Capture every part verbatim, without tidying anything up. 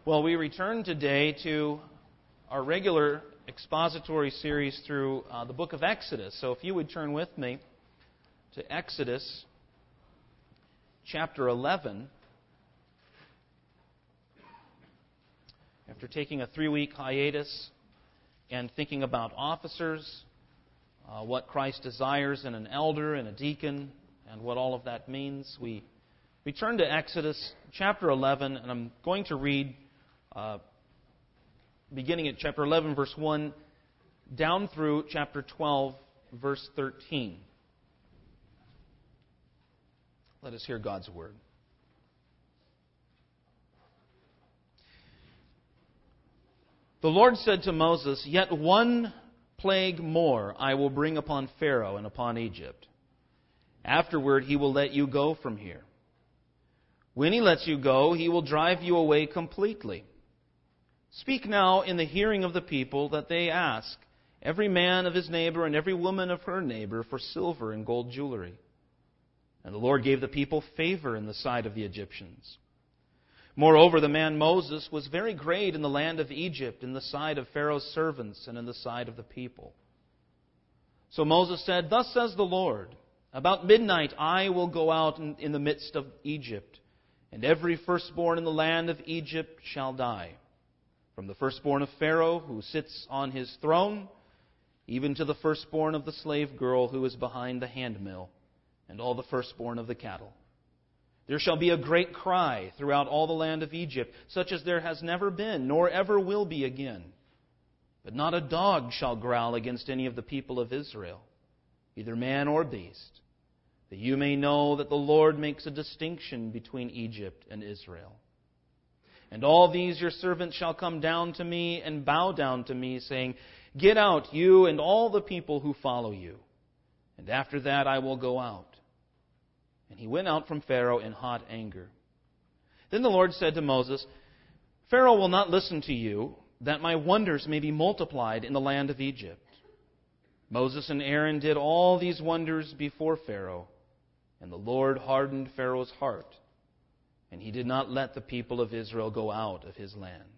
Well, we return today to our regular expository series through uh, the book of Exodus. So if you would turn with me to Exodus chapter eleven. After taking a three-week hiatus and thinking about officers, uh, what Christ desires in an elder and a deacon, and what all of that means, we return to Exodus chapter eleven, and I'm going to read uh, beginning at chapter eleven, verse one, down through chapter twelve, verse thirteen. Let us hear God's word. The Lord said to Moses, "Yet one plague more I will bring upon Pharaoh and upon Egypt. Afterward he will let you go from here. When he lets you go, he will drive you away completely. Speak now in the hearing of the people that they ask, every man of his neighbor and every woman of her neighbor, for silver and gold jewelry." And the Lord gave the people favor in the sight of the Egyptians. Moreover, the man Moses was very great in the land of Egypt, in the sight of Pharaoh's servants and in the sight of the people. So Moses said, "Thus says the Lord, about midnight I will go out in, in the midst of Egypt, and every firstborn in the land of Egypt shall die, from the firstborn of Pharaoh who sits on his throne, even to the firstborn of the slave girl who is behind the handmill, and all the firstborn of the cattle. There shall be a great cry throughout all the land of Egypt, such as there has never been, nor ever will be again. But not a dog shall growl against any of the people of Israel, either man or beast, that you may know that the Lord makes a distinction between Egypt and Israel. And all these your servants shall come down to me and bow down to me, saying, 'Get out, you and all the people who follow you.' And after that I will go out." And he went out from Pharaoh in hot anger. Then the Lord said to Moses, "Pharaoh will not listen to you, that my wonders may be multiplied in the land of Egypt." Moses and Aaron did all these wonders before Pharaoh, and the Lord hardened Pharaoh's heart, and he did not let the people of Israel go out of his land.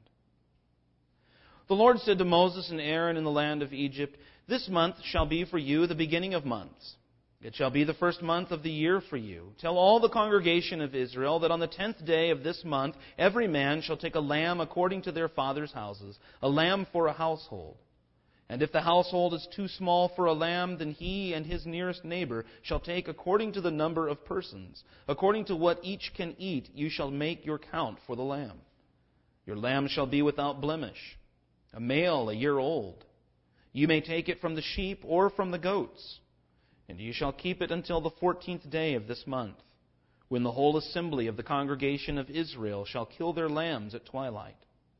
The Lord said to Moses and Aaron in the land of Egypt, "This month shall be for you the beginning of months. It shall be the first month of the year for you. Tell all the congregation of Israel that on the tenth day of this month every man shall take a lamb according to their father's houses, a lamb for a household. And if the household is too small for a lamb, then he and his nearest neighbor shall take according to the number of persons. According to what each can eat, you shall make your count for the lamb. Your lamb shall be without blemish, a male a year old. You may take it from the sheep or from the goats. And you shall keep it until the fourteenth day of this month, when the whole assembly of the congregation of Israel shall kill their lambs at twilight.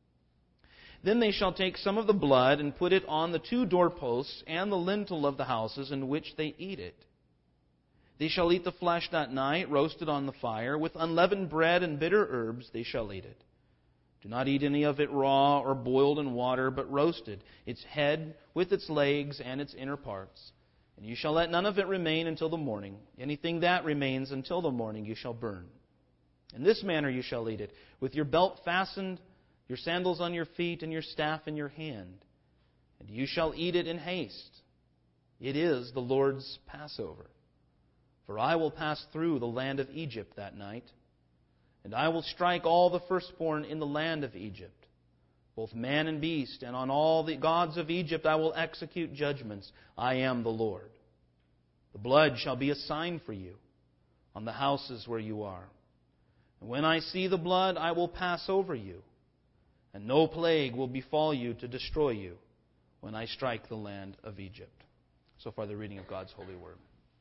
Then they shall take some of the blood and put it on the two doorposts and the lintel of the houses in which they eat it. They shall eat the flesh that night, roasted on the fire. With unleavened bread and bitter herbs they shall eat it. Do not eat any of it raw or boiled in water, but roasted, its head with its legs and its inner parts. And you shall let none of it remain until the morning. Anything that remains until the morning you shall burn. In this manner you shall eat it, with your belt fastened, your sandals on your feet, and your staff in your hand. And you shall eat it in haste. It is the Lord's Passover. For I will pass through the land of Egypt that night, and I will strike all the firstborn in the land of Egypt, both man and beast, and on all the gods of Egypt I will execute judgments. I am the Lord. The blood shall be a sign for you on the houses where you are. And when I see the blood, I will pass over you, and no plague will befall you to destroy you when I strike the land of Egypt." So far, the reading of God's holy word.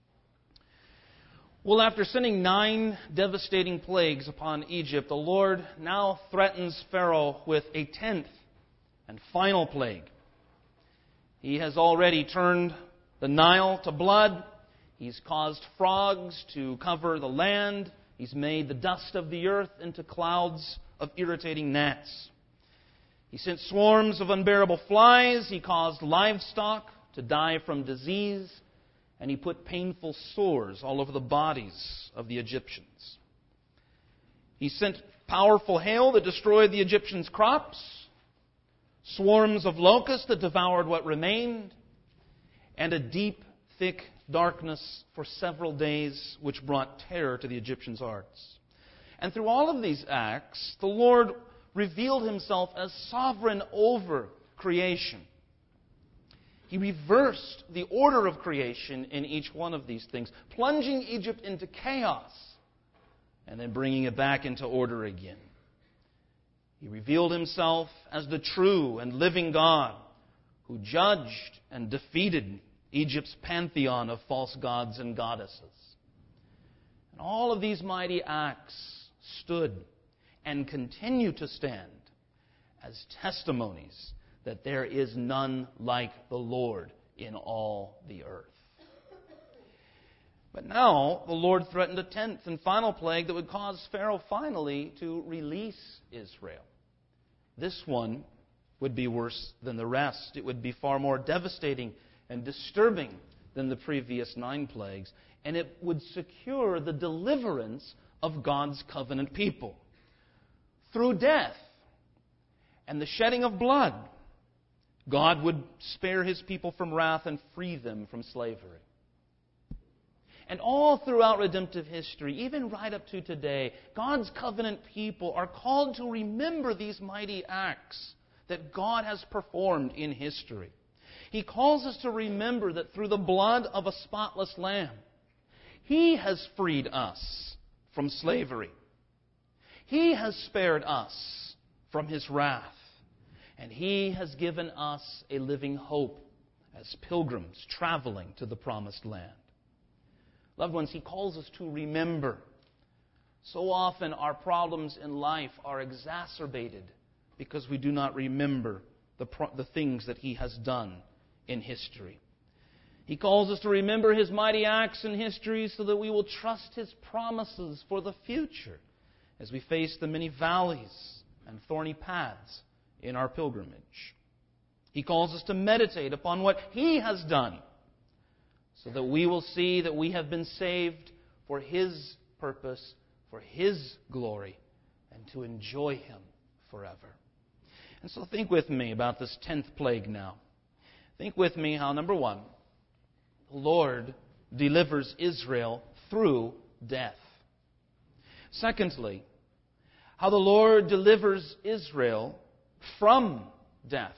Well, after sending nine devastating plagues upon Egypt, the Lord now threatens Pharaoh with a tenth and final plague. He has already turned the Nile to blood. He's caused frogs to cover the land. He's made the dust of the earth into clouds of irritating gnats. He sent swarms of unbearable flies. He caused livestock to die from disease. And he put painful sores all over the bodies of the Egyptians. He sent powerful hail that destroyed the Egyptians' crops, swarms of locusts that devoured what remained, and a deep, thick darkness for several days which brought terror to the Egyptians' hearts. And through all of these acts, the Lord revealed Himself as sovereign over creation. He reversed the order of creation in each one of these things, plunging Egypt into chaos and then bringing it back into order again. He revealed Himself as the true and living God who judged and defeated Egypt's pantheon of false gods and goddesses. And all of these mighty acts stood and continue to stand as testimonies that there is none like the Lord in all the earth. But now the Lord threatened a tenth and final plague that would cause Pharaoh finally to release Israel. This one would be worse than the rest. It would be far more devastating and disturbing than the previous nine plagues, and it would secure the deliverance of God's covenant people. Through death and the shedding of blood, God would spare His people from wrath and free them from slavery. And all throughout redemptive history, even right up to today, God's covenant people are called to remember these mighty acts that God has performed in history. He calls us to remember that through the blood of a spotless lamb, He has freed us from slavery. He has spared us from His wrath. And He has given us a living hope as pilgrims traveling to the promised land. Loved ones, He calls us to remember. So often our problems in life are exacerbated because we do not remember the, pro- the things that He has done in history. He calls us to remember His mighty acts in history so that we will trust His promises for the future as we face the many valleys and thorny paths in our pilgrimage. He calls us to meditate upon what He has done so that we will see that we have been saved for His purpose, for His glory, and to enjoy Him forever. And so think with me about this tenth plague now. Think with me how, number one, the Lord delivers Israel through death. Secondly, how the Lord delivers Israel from death.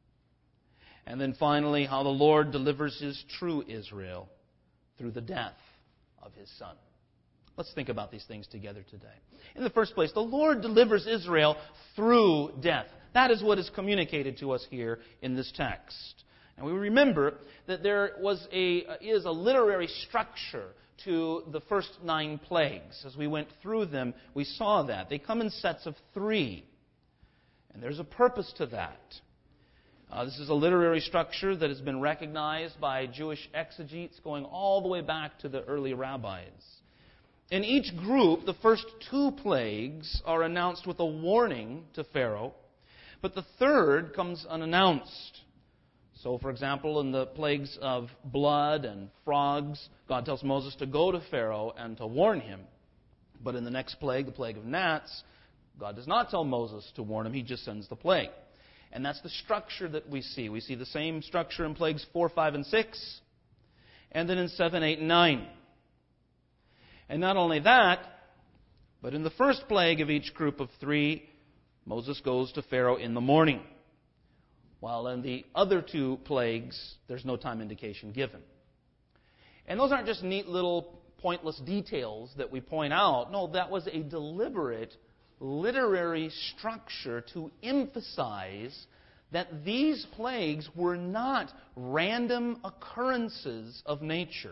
And then finally, how the Lord delivers His true Israel through the death of His Son. Let's think about these things together today. In the first place, the Lord delivers Israel through death. That is what is communicated to us here in this text. And we remember that there was a is a literary structure to the first nine plagues. As we went through them, we saw that. They come in sets of three. And there's a purpose to that. Uh, this is a literary structure that has been recognized by Jewish exegetes going all the way back to the early rabbis. In each group, the first two plagues are announced with a warning to Pharaoh, but the third comes unannounced. So, for example, in the plagues of blood and frogs, God tells Moses to go to Pharaoh and to warn him. But in the next plague, the plague of gnats, God does not tell Moses to warn him. He just sends the plague. And that's the structure that we see. We see the same structure in plagues four, five, and six, and then in seven, eight, and nine. And not only that, but in the first plague of each group of three, Moses goes to Pharaoh in the morning. While in the other two plagues, there's no time indication given. And those aren't just neat little pointless details that we point out. No, that was a deliberate literary structure to emphasize that these plagues were not random occurrences of nature,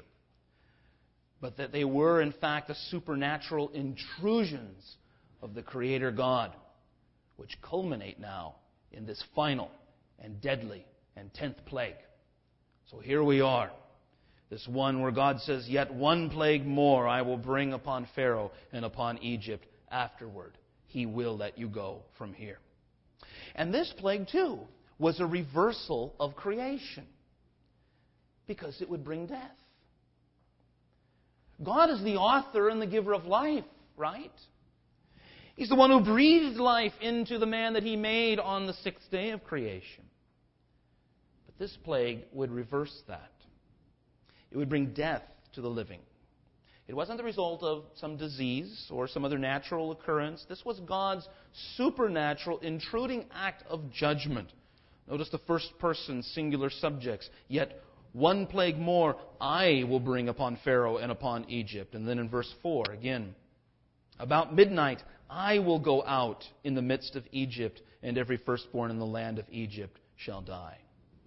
but that they were, in fact, the supernatural intrusions of the Creator God, which culminate now in this final and deadly and tenth plague. So here we are. This one where God says, "Yet one plague more I will bring upon Pharaoh and upon Egypt. Afterward, he will let you go from here." And this plague, too, was a reversal of creation because it would bring death. God is the author and the giver of life, right? He's the one who breathed life into the man that He made on the sixth day of creation. But this plague would reverse that. It would bring death to the living. It wasn't the result of some disease or some other natural occurrence. This was God's supernatural, intruding act of judgment. Notice the first person singular subjects. Yet one plague more I will bring upon Pharaoh and upon Egypt. And then in verse four, again, about midnight I will go out in the midst of Egypt, and every firstborn in the land of Egypt shall die.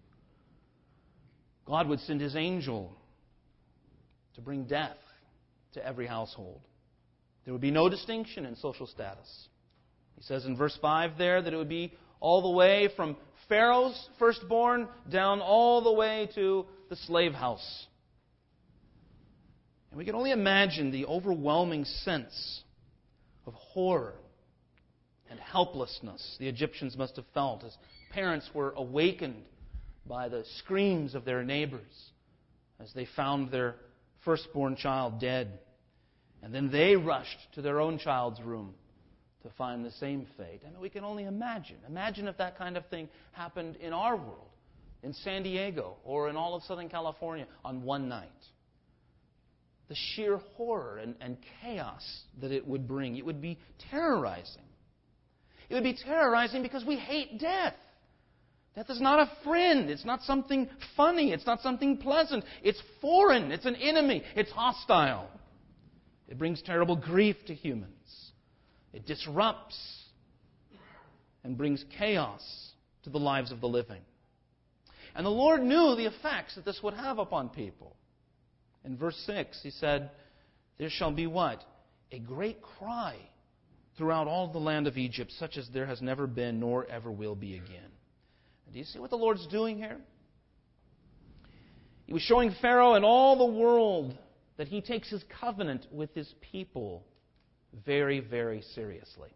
God would send His angel to bring death to every household. There would be no distinction in social status. He says in verse five there that it would be all the way from Pharaoh's firstborn down all the way to the slave house. And we can only imagine the overwhelming sense of horror and helplessness the Egyptians must have felt as parents were awakened by the screams of their neighbors as they found their firstborn child dead. And then they rushed to their own child's room to find the same fate. I mean, we can only imagine. Imagine if that kind of thing happened in our world, in San Diego, or in all of Southern California on one night. The sheer horror and, and chaos that it would bring. It would be terrorizing. It would be terrorizing because we hate death. Death is not a friend. It's not something funny. It's not something pleasant. It's foreign. It's an enemy. It's hostile. It brings terrible grief to humans. It disrupts and brings chaos to the lives of the living. And the Lord knew the effects that this would have upon people. In verse six, He said, there shall be what? A great cry throughout all the land of Egypt, such as there has never been nor ever will be again. And do you see what the Lord's doing here? He was showing Pharaoh and all the world that He takes His covenant with His people very, very seriously.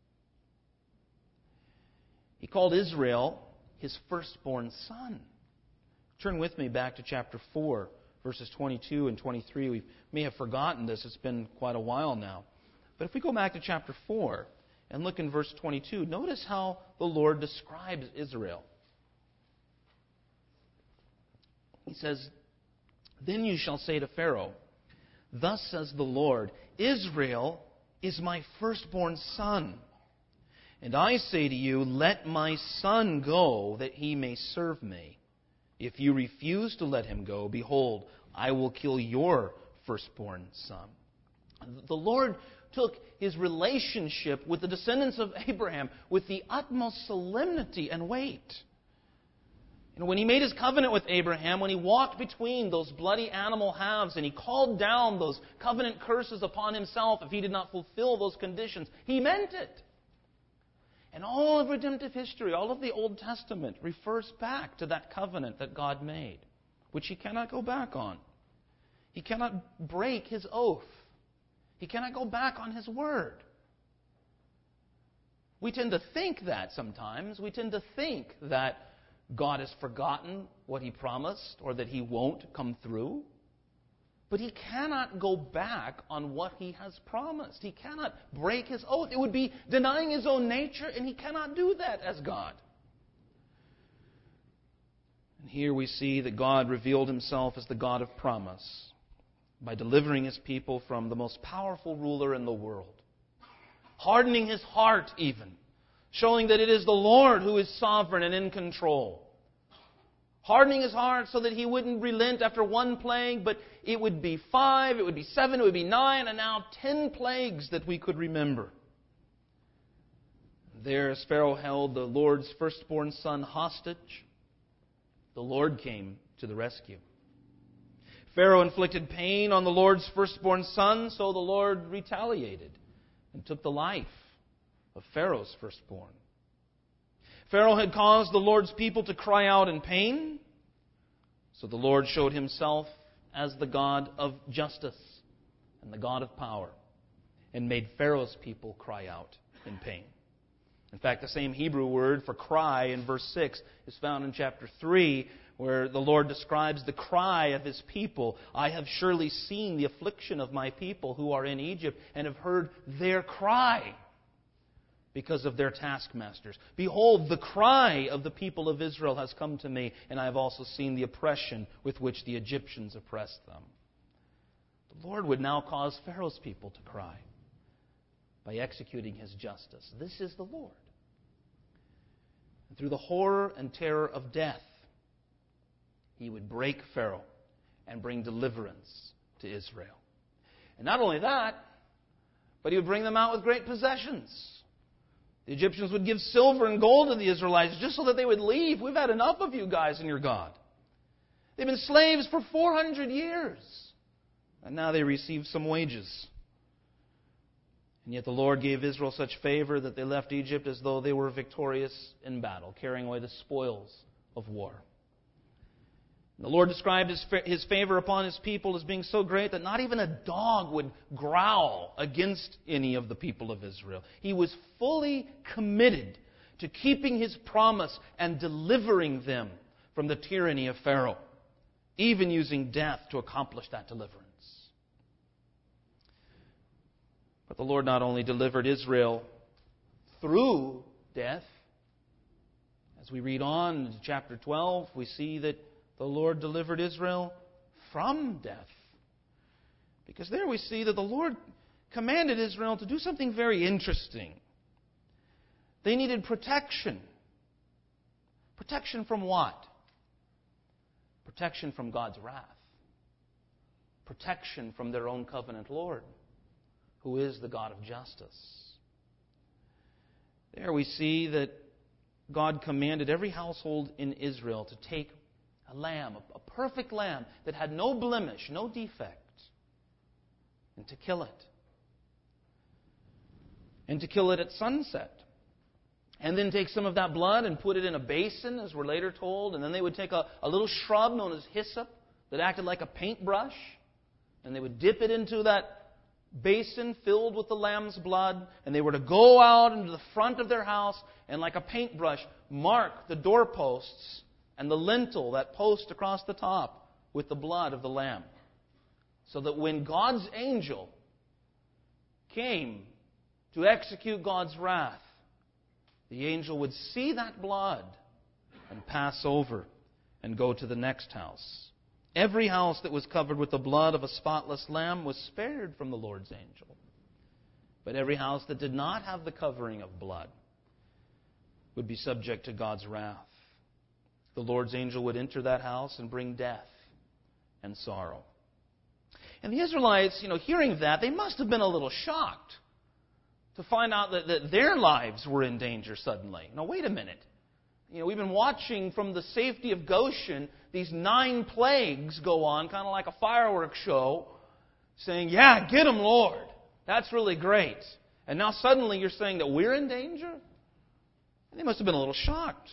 He called Israel His firstborn son. Turn with me back to chapter four, verses twenty-two and twenty-three. We may have forgotten this. It's been quite a while now. But if we go back to chapter four and look in verse twenty-two, notice how the Lord describes Israel. He says, then you shall say to Pharaoh, thus says the Lord, Israel is my firstborn son. And I say to you, let my son go, that he may serve me. If you refuse to let him go, behold, I will kill your firstborn son. The Lord took His relationship with the descendants of Abraham with the utmost solemnity and weight. And when He made His covenant with Abraham, when He walked between those bloody animal halves and He called down those covenant curses upon Himself if He did not fulfill those conditions, He meant it. And all of redemptive history, all of the Old Testament refers back to that covenant that God made, which He cannot go back on. He cannot break His oath. He cannot go back on His word. We tend to think that sometimes. We tend to think that God has forgotten what He promised or that He won't come through. But He cannot go back on what He has promised. He cannot break His oath. It would be denying His own nature, and He cannot do that as God. And here we see that God revealed Himself as the God of promise by delivering His people from the most powerful ruler in the world, hardening His heart even, showing that it is the Lord who is sovereign and in control. Hardening His heart so that He wouldn't relent after one plague, but it would be five, it would be seven, it would be nine, and now ten plagues that we could remember. There, as Pharaoh held the Lord's firstborn son hostage, the Lord came to the rescue. Pharaoh inflicted pain on the Lord's firstborn son, so the Lord retaliated and took the life of Pharaoh's firstborn. Pharaoh had caused the Lord's people to cry out in pain, so the Lord showed Himself as the God of justice and the God of power, and made Pharaoh's people cry out in pain. In fact, the same Hebrew word for cry in verse six is found in chapter three, where the Lord describes the cry of His people. I have surely seen the affliction of my people who are in Egypt, and have heard their cry. because of their taskmasters. Behold, the cry of the people of Israel has come to me, and I have also seen the oppression with which the Egyptians oppressed them. The Lord would now cause Pharaoh's people to cry by executing His justice. This is the Lord. And through the horror and terror of death, He would break Pharaoh and bring deliverance to Israel. And not only that, but He would bring them out with great possessions. The Egyptians would give silver and gold to the Israelites just so that they would leave. We've had enough of you guys and your God. They've been slaves for four hundred years. And now they receive some wages. And yet the Lord gave Israel such favor that they left Egypt as though they were victorious in battle, carrying away the spoils of war. The Lord described his, his favor upon His people as being so great that not even a dog would growl against any of the people of Israel. He was fully committed to keeping His promise and delivering them from the tyranny of Pharaoh, even using death to accomplish that deliverance. But the Lord not only delivered Israel through death. As we read on in chapter twelve, we see that the Lord delivered Israel from death. Because there we see that the Lord commanded Israel to do something very interesting. They needed protection. Protection from what? Protection from God's wrath. Protection from their own covenant Lord, who is the God of justice. There we see that God commanded every household in Israel to take a lamb, a perfect lamb that had no blemish, no defect, and to kill it. And to kill it at sunset. And then take some of that blood and put it in a basin, as we're later told. And then they would take a, a little shrub known as hyssop that acted like a paintbrush. And they would dip it into that basin filled with the lamb's blood. And they were to go out into the front of their house and like a paintbrush mark the doorposts and the lintel, that post across the top, with the blood of the lamb. So that when God's angel came to execute God's wrath, the angel would see that blood and pass over and go to the next house. Every house that was covered with the blood of a spotless lamb was spared from the Lord's angel. But every house that did not have the covering of blood would be subject to God's wrath. The Lord's angel would enter that house and bring death and sorrow. And the Israelites, you know, hearing that, they must have been a little shocked to find out that, that their lives were in danger suddenly. Now, wait a minute. You know, we've been watching from the safety of Goshen these nine plagues go on, kind of like a fireworks show, saying, yeah, get them, Lord. That's really great. And now suddenly you're saying that we're in danger? And they must have been a little shocked.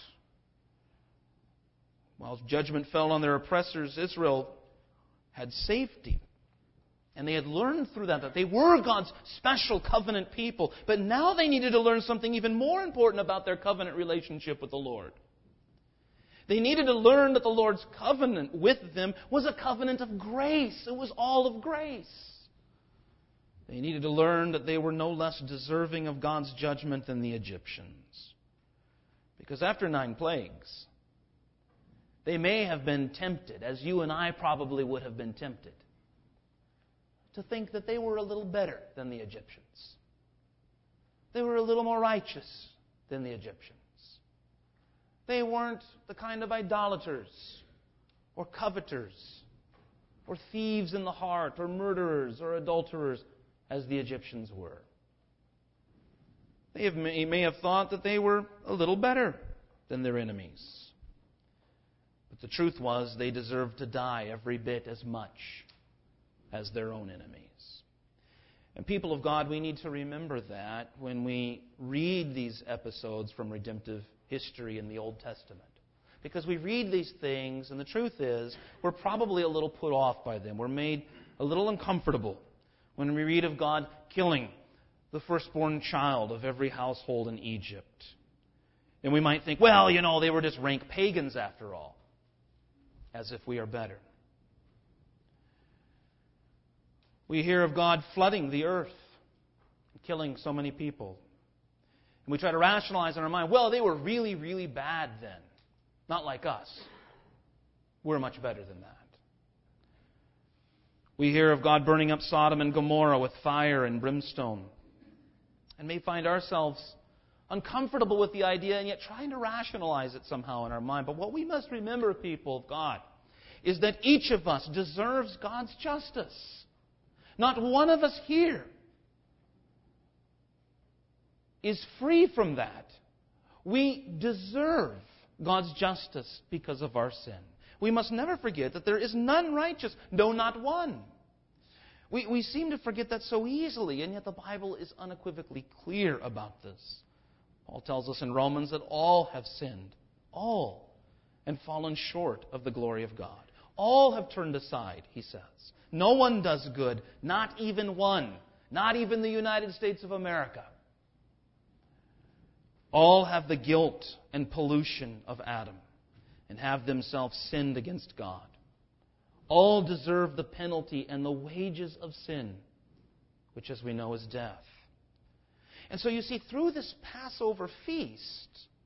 While judgment fell on their oppressors, Israel had safety. And they had learned through that that they were God's special covenant people. But now they needed to learn something even more important about their covenant relationship with the Lord. They needed to learn that the Lord's covenant with them was a covenant of grace. It was all of grace. They needed to learn that they were no less deserving of God's judgment than the Egyptians. Because after nine plagues, they may have been tempted, as you and I probably would have been tempted, to think that they were a little better than the Egyptians. They were a little more righteous than the Egyptians. They weren't the kind of idolaters or coveters or thieves in the heart or murderers or adulterers as the Egyptians were. They have, may, may have thought that they were a little better than their enemies. But the truth was they deserved to die every bit as much as their own enemies. And people of God, we need to remember that when we read these episodes from redemptive history in the Old Testament. Because we read these things, and the truth is, we're probably a little put off by them. We're made a little uncomfortable when we read of God killing the firstborn child of every household in Egypt. And we might think, well, you know, they were just rank pagans after all. As if we are better. We hear of God flooding the earth and killing so many people. We try to rationalize in our mind, well, they were really, really bad then. Not like us. We're much better than that. We hear of God burning up Sodom and Gomorrah with fire and brimstone, and may find ourselves uncomfortable with the idea and yet trying to rationalize it somehow in our mind. But what we must remember, people of God, is that each of us deserves God's justice. Not one of us here is free from that. We deserve God's justice because of our sin. We must never forget that there is none righteous, no, not one. We, we seem to forget that so easily, and yet the Bible is unequivocally clear about this. Paul tells us in Romans that all have sinned, all, and fallen short of the glory of God. All have turned aside, he says. No one does good, not even one, not even the United States of America. All have the guilt and pollution of Adam, and have themselves sinned against God. All deserve the penalty and the wages of sin, which, as we know, is death. And so you see, through this Passover feast,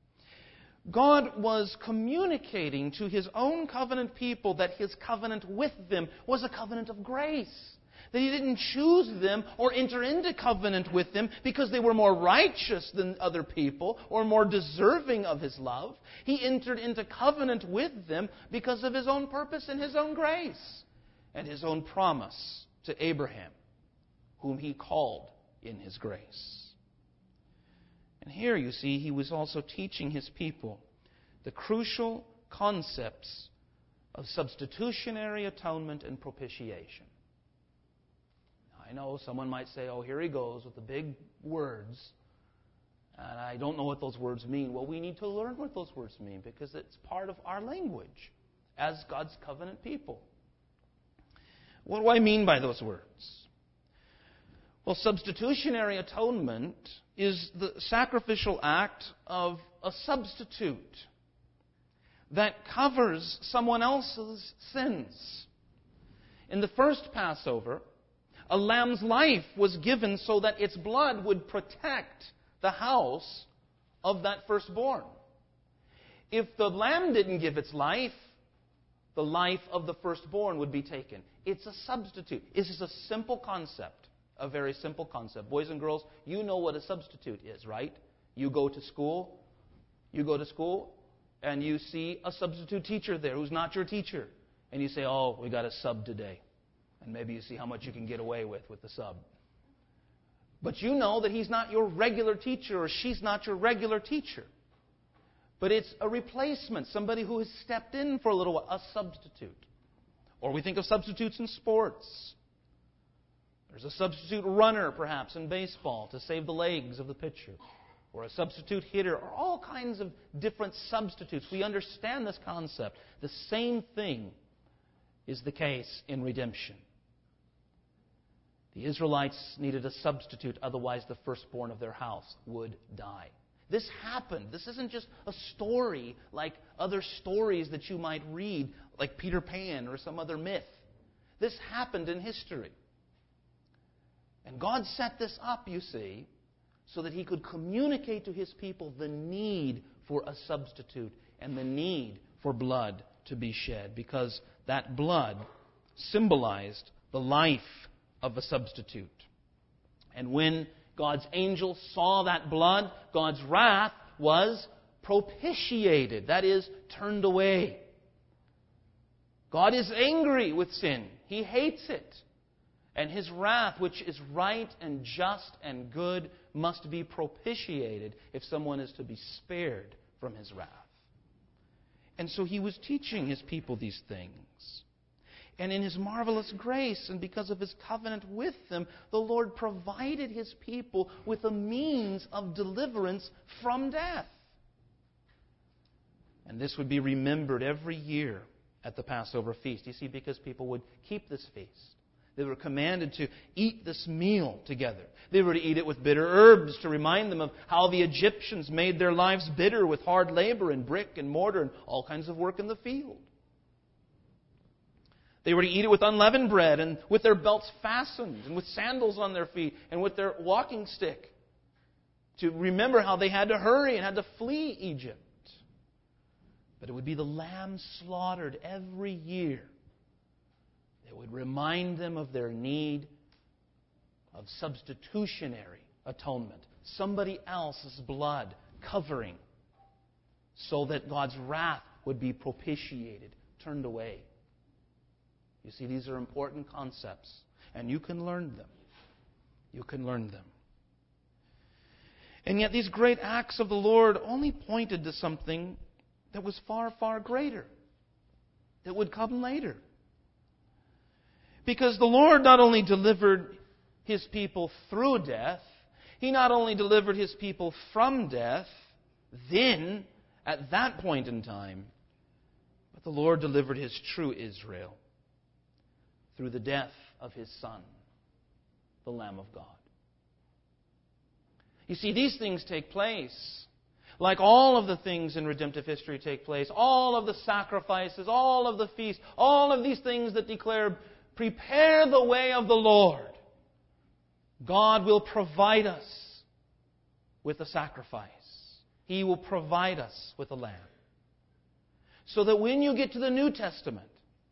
God was communicating to His own covenant people that His covenant with them was a covenant of grace. That He didn't choose them or enter into covenant with them because they were more righteous than other people or more deserving of His love. He entered into covenant with them because of His own purpose and His own grace and His own promise to Abraham, whom He called in His grace. And here, you see, He was also teaching His people the crucial concepts of substitutionary atonement and propitiation. I know someone might say, oh, here he goes with the big words, and I don't know what those words mean. Well, we need to learn what those words mean because it's part of our language as God's covenant people. What do I mean by those words? Well, substitutionary atonement is the sacrificial act of a substitute that covers someone else's sins. In the first Passover, a lamb's life was given so that its blood would protect the house of that firstborn. If the lamb didn't give its life, the life of the firstborn would be taken. It's a substitute. This is a simple concept, a very simple concept. Boys and girls, you know what a substitute is, right? You go to school, you go to school, and you see a substitute teacher there who's not your teacher. And you say, oh, we got a sub today. And maybe you see how much you can get away with with the sub. But you know that he's not your regular teacher or she's not your regular teacher. But it's a replacement, somebody who has stepped in for a little while, a substitute. Or we think of substitutes in sports. There's a substitute runner, perhaps, in baseball to save the legs of the pitcher. Or a substitute hitter, or all kinds of different substitutes. We understand this concept. The same thing is the case in redemption. The Israelites needed a substitute, otherwise the firstborn of their house would die. This happened. This isn't just a story like other stories that you might read, like Peter Pan or some other myth. This happened in history. And God set this up, you see, so that He could communicate to His people the need for a substitute and the need for blood to be shed, because that blood symbolized the life of a substitute. And when God's angels saw that blood, God's wrath was propitiated. That is, turned away. God is angry with sin. He hates it. And His wrath, which is right and just and good, must be propitiated if someone is to be spared from His wrath. And so He was teaching His people these things. And in His marvelous grace and because of His covenant with them, the Lord provided His people with a means of deliverance from death. And this would be remembered every year at the Passover feast. You see, because people would keep this feast. They were commanded to eat this meal together. They were to eat it with bitter herbs to remind them of how the Egyptians made their lives bitter with hard labor and brick and mortar and all kinds of work in the field. They were to eat it with unleavened bread and with their belts fastened and with sandals on their feet and with their walking stick. to remember how they had to hurry and had to flee Egypt. But it would be the lamb slaughtered every year that would remind them of their need of substitutionary atonement. Somebody else's blood covering so that God's wrath would be propitiated, turned away. You see, these are important concepts, and you can learn them. You can learn them. And yet these great acts of the Lord only pointed to something that was far, far greater, that would come later. Because the Lord not only delivered His people through death, He not only delivered His people from death, then, at that point in time, but the Lord delivered His true Israel through the death of His Son, the Lamb of God. You see, these things take place. Like all of the things in redemptive history take place, all of the sacrifices, all of the feasts, all of these things that declare, prepare the way of the Lord. God will provide us with a sacrifice. He will provide us with a lamb. So that when you get to the New Testament,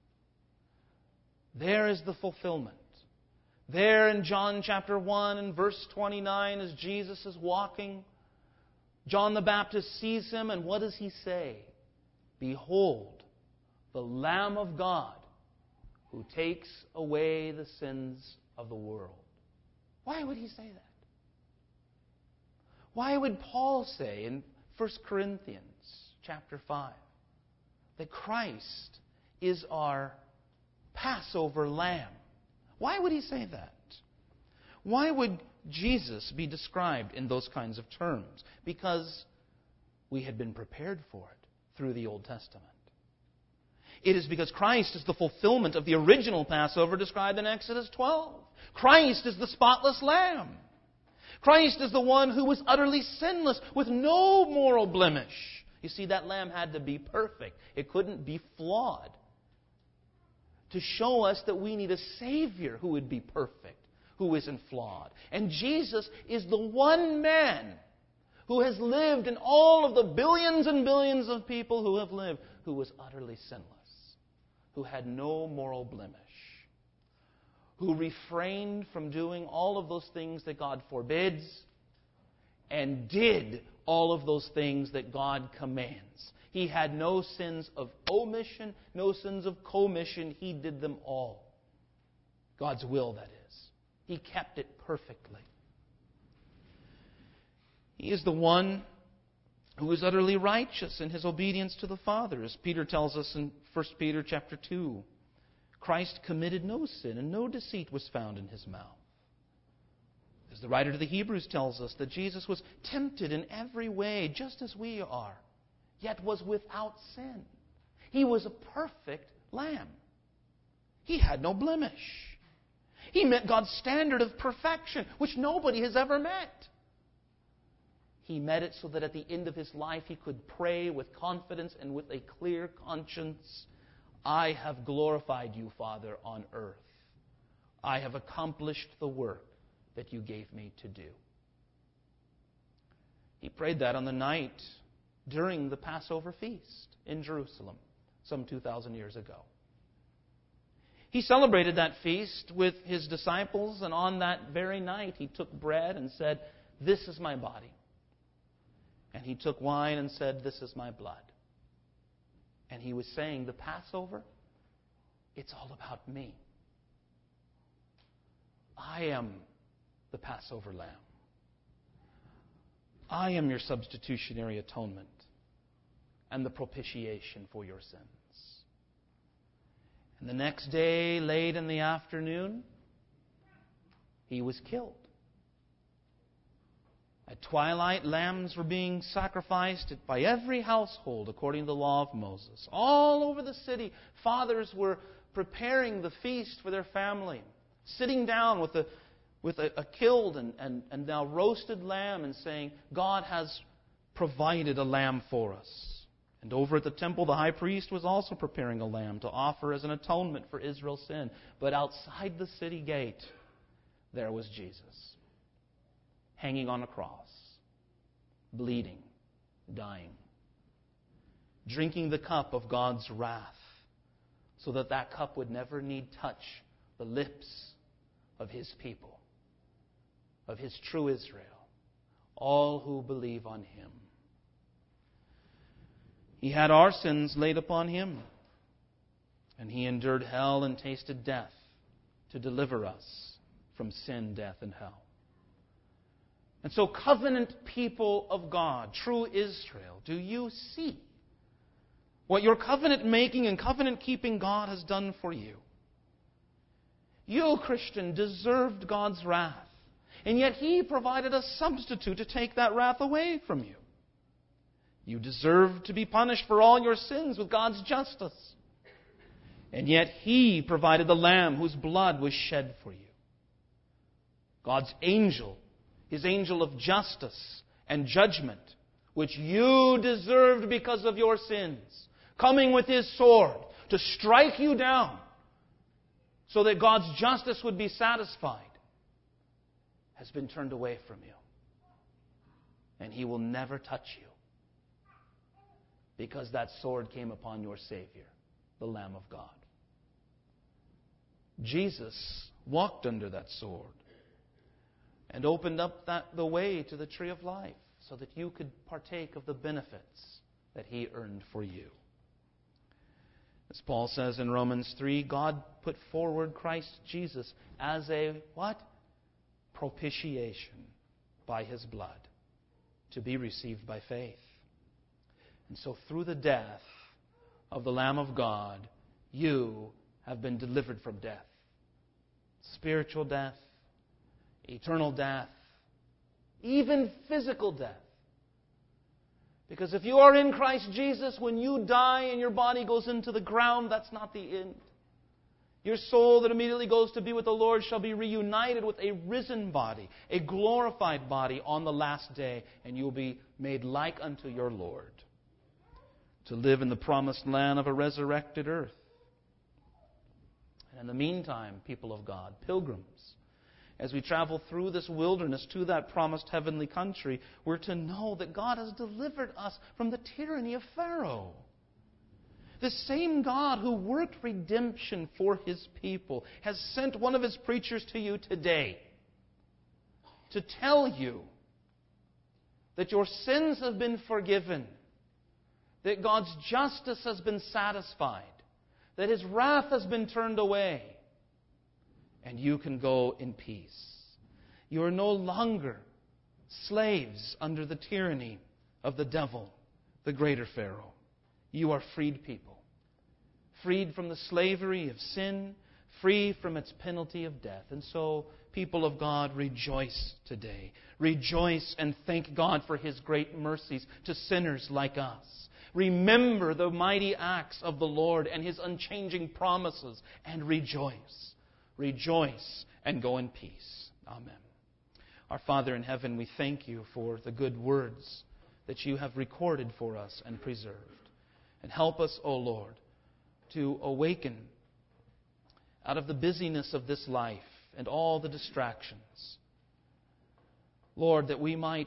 there is the fulfillment. There in John chapter one and verse twenty-nine, as Jesus is walking, John the Baptist sees Him, and what does he say? Behold, the Lamb of God who takes away the sins of the world. Why would he say that? Why would Paul say in First Corinthians chapter five that Christ is our Passover lamb? Why would he say that? Why would Jesus be described in those kinds of terms? Because we had been prepared for it through the Old Testament. It is because Christ is the fulfillment of the original Passover described in Exodus twelve. Christ is the spotless lamb. Christ is the one who was utterly sinless, with no moral blemish. You see, that lamb had to be perfect. It couldn't be flawed. To show us that we need a Savior who would be perfect, who isn't flawed. And Jesus is the one man who has lived in all of the billions and billions of people who have lived, who was utterly sinless, who had no moral blemish, who refrained from doing all of those things that God forbids and did all of those things that God commands. He had no sins of omission, no sins of commission. He did them all. God's will, that is. He kept it perfectly. He is the one who is utterly righteous in His obedience to the Father. As Peter tells us in First Peter chapter two, Christ committed no sin and no deceit was found in His mouth. As the writer to the Hebrews tells us that Jesus was tempted in every way, just as we are, yet was without sin. He was a perfect lamb. He had no blemish. He met God's standard of perfection, which nobody has ever met. He met it so that at the end of His life He could pray with confidence and with a clear conscience, I have glorified You, Father, on earth. I have accomplished the work that You gave me to do. He prayed that on the night during the Passover feast in Jerusalem some two thousand years ago. He celebrated that feast with His disciples, and on that very night He took bread and said, this is my body. And He took wine and said, this is my blood. And He was saying, the Passover, it's all about me. I am the Passover lamb. I am your substitutionary atonement and the propitiation for your sins. And the next day, late in the afternoon, He was killed. At twilight, lambs were being sacrificed by every household according to the law of Moses. All over the city, fathers were preparing the feast for their family, sitting down with a with a, a killed and, and, and now roasted lamb and saying, God has provided a lamb for us. And over at the temple, the high priest was also preparing a lamb to offer as an atonement for Israel's sin. But outside the city gate, there was Jesus, hanging on a cross, bleeding, dying, drinking the cup of God's wrath, so that that cup would never need touch the lips of His people, of His true Israel, all who believe on Him. He had our sins laid upon Him, and He endured hell and tasted death to deliver us from sin, death, and hell. And so, covenant people of God, true Israel, do you see what your covenant-making and covenant-keeping God has done for you? You, Christian, deserved God's wrath, and yet He provided a substitute to take that wrath away from you. You deserved to be punished for all your sins with God's justice, and yet He provided the Lamb whose blood was shed for you. God's angel, His angel of justice and judgment, which you deserved because of your sins, coming with His sword to strike you down so that God's justice would be satisfied, has been turned away from you. And He will never touch you, because that sword came upon your Savior, the Lamb of God. Jesus walked under that sword and opened up that, the way to the tree of life, so that you could partake of the benefits that He earned for you. As Paul says in Romans three, God put forward Christ Jesus as a what? Propitiation by His blood, to be received by faith. And so through the death of the Lamb of God, you have been delivered from death. Spiritual death, eternal death, even physical death. Because if you are in Christ Jesus, when you die and your body goes into the ground, that's not the end. Your soul that immediately goes to be with the Lord shall be reunited with a risen body, a glorified body on the last day, and you will be made like unto your Lord, to live in the promised land of a resurrected earth. And in the meantime, people of God, pilgrims, as we travel through this wilderness to that promised heavenly country, we're to know that God has delivered us from the tyranny of Pharaoh. The same God who worked redemption for His people has sent one of His preachers to you today to tell you that your sins have been forgiven, that God's justice has been satisfied, that His wrath has been turned away, and you can go in peace. You are no longer slaves under the tyranny of the devil, the greater Pharaoh. You are freed people, freed from the slavery of sin, free from its penalty of death. And so, people of God, rejoice today. Rejoice and thank God for His great mercies to sinners like us. Remember the mighty acts of the Lord and His unchanging promises, and rejoice. Rejoice and go in peace. Amen. Our Father in heaven, we thank You for the good words that You have recorded for us and preserved. And help us, O Lord, to awaken out of the busyness of this life and all the distractions. Lord, that we might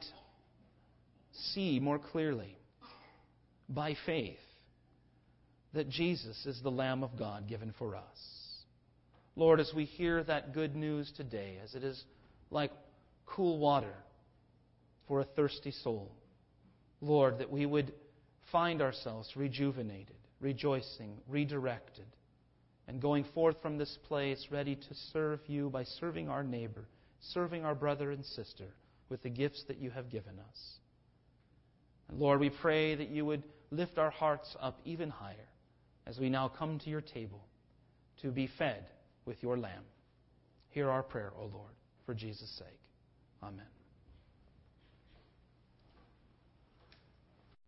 see more clearly by faith that Jesus is the Lamb of God given for us. Lord, as we hear that good news today, as it is like cool water for a thirsty soul, Lord, that we would find ourselves rejuvenated, rejoicing, redirected, and going forth from this place ready to serve You by serving our neighbor, serving our brother and sister with the gifts that You have given us. And Lord, we pray that You would lift our hearts up even higher as we now come to Your table to be fed with Your Lamb. Hear our prayer, O Lord, for Jesus' sake. Amen.